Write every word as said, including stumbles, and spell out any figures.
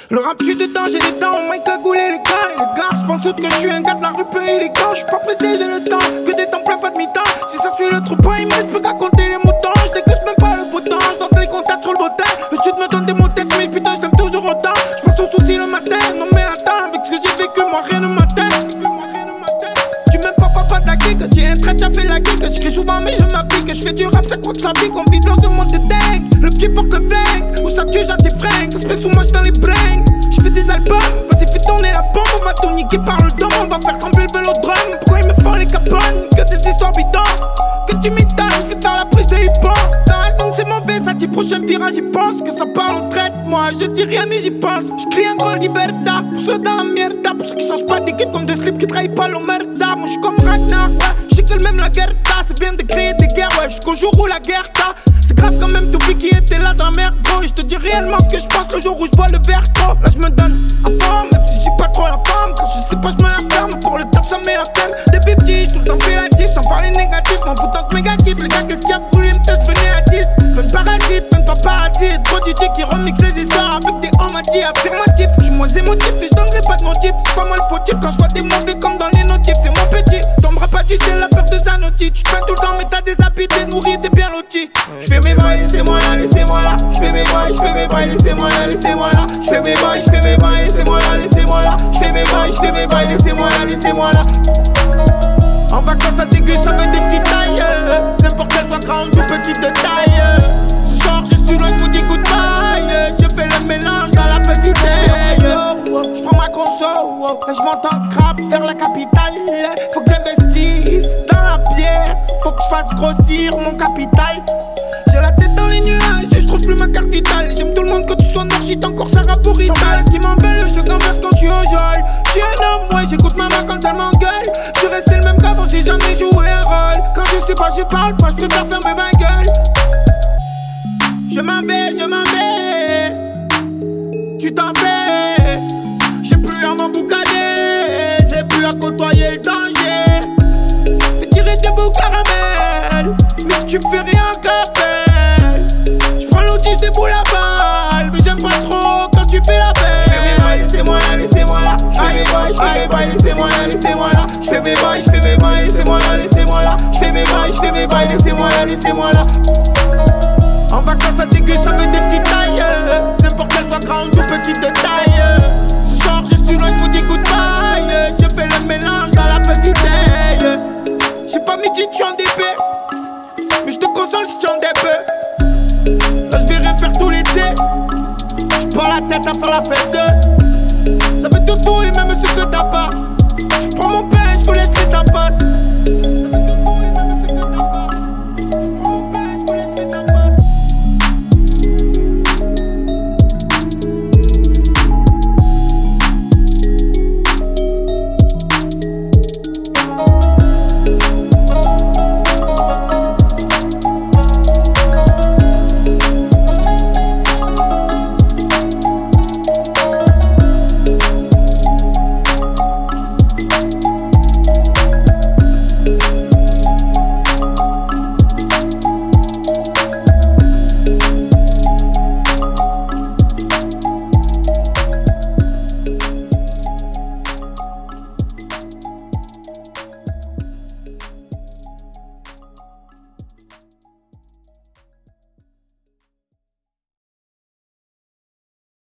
Le rap, j'suis dedans, j'ai les dents, on m'a cagoulé les gars. Les gars, j'pense toutes que j'suis un gars de la rue peu élégant. J'suis pas pressé, j'ai le temps, que des temps plein, pas de mi-temps. Si ça suit le troupeau, il me reste plus qu'à compter les moutons. J'déguste même pas le bouton, j'tente les contacts sur le bottin. Le sud me donne des mots têtes, mais putain, j't'aime toujours autant. J'pense aux soucis le matin, non mais attends, avec ce que j'ai vécu, moi rien ne m'atteint. Tu m'aimes pas, papa de la geek, j'ai un trait, t'as fait la geek. J'cris souvent, mais je m'applique, j'fais du rap, ça croit que j'la vie, qu'on vit dans le monde de dingue. Le petit porte le flingue, où ça tue, j'ai des fringues. Ça se fait sous moi, dans les bringues. J'fais des albums, vas-y fais tourner la bombe. On va tout niquer par le dos, on va faire trembler le vélodrome. Pourquoi ils me font les capones, que des histoires bidons. Que tu m'étonnes, fais dans la prise de hip-hop. T'as raison, c'est mauvais, ça dit prochain virage, j'y pense. Que ça parle en traite, moi je dis rien mais j'y pense. J'crie un gros liberta, pour ceux dans la merde. Pour ceux qui changent pas d'équipe comme de slip qui trahissent pas l'omerta. Moi j'suis comme Ragnar, j'sais que même la guerre ta. C'est bien de créer des guerres, ouais, jusqu'au jour où la guerre ta. C'est grave quand même, t'oublies qui était là dans la merde, gros. Et j'te dis réellement ce que j'pense le jour où j'bois le verre, gros. Là j'me donne à fond, même si j'ai pas trop la femme. Quand je sais pas, j'me la ferme, pour le taf ça met la flemme. Depuis petit, j'tous le temps fait la diff, sans parler négatif. M'en foutant de méga kiff, les gars, qu'est-ce qu'il y a voulu me teste, venez à dix. Même parasite, même pas paradis. Trop du qui remixe les histoires avec des hommages affirmatifs. J'suis moins émotif et j'donnerai pas de motif. J'suis pas mal fautif quand j'vois des mauvais comme dans les notifs. Et mon petit, tombera pas du ciel la peur de Zanotti. Tu te fais tout le temps, mais t'as des habits, t'es nourri, t'es bien loti. J'fais mes bails, laissez-moi là, laissez-moi là. J'fais mes bails, j'fais mes bails, laissez-moi là, laissez-moi là. J'fais mes bails, j'fais mes bails, laissez-moi là, laissez-moi là. J'fais mes bails, j'fais mes bails, laissez-moi là, laissez-moi là. En vacances à déguste avec des petites tailles. N'importe quelle soit grande ou petite de taille. Ce soir je suis loin, je vous dis goodbye. Je fais le mélange dans la petite taille. J'prends ma console et j'monte en crabe vers la capitale. Faut que j'investisse dans la bière. Faut que j'fasse grossir mon capital. J'ai la tête dans les nuages et j'trouve plus ma carte vitale. J'aime tout le monde, que tu sois noir, j'suis encore Sarah Bourital. Ce qui m'embelle, je gamberge quand tu es au jol. J'suis un homme, ouais, j'écoute ma main quand elle m'engueule. J'suis resté le même qu'avant, j'ai jamais joué un rôle. Quand je sais pas, je parle pas, j'préfère fermer ma gueule. Je m'en vais, je m'en vais. Tu t'en fais. J'ai plus à m'emboucaner. J'ai plus à côtoyer le danger. Fais tirer des beaux caramels. Mais si tu fais rien qu'appel. J'prends l'outil, j'déboule la balle. Mais j'aime pas trop quand tu fais la belle. J'fais mes bails, laissez-moi là, laissez-moi là. J'fais mes bails, j'fais mes bails, laissez-moi là, laissez-moi là. J'fais mes bails, j'fais mes bails, laissez-moi là, laissez-moi là. J'fais mes bails, j'fais mes bails, laissez-moi là, laissez-moi là. En vacances à déguste avec des petites tailles. N'importe quelle soit grande ou petite de taille. Ce soir je suis loin, je vous dis goodbye. Je fais le mélange dans la petite taille. J'ai pas mis de chant d'épée, mais je te console si tu en dépeux. Là je vais rien faire tout l'été. J'prends la tête à faire la fête.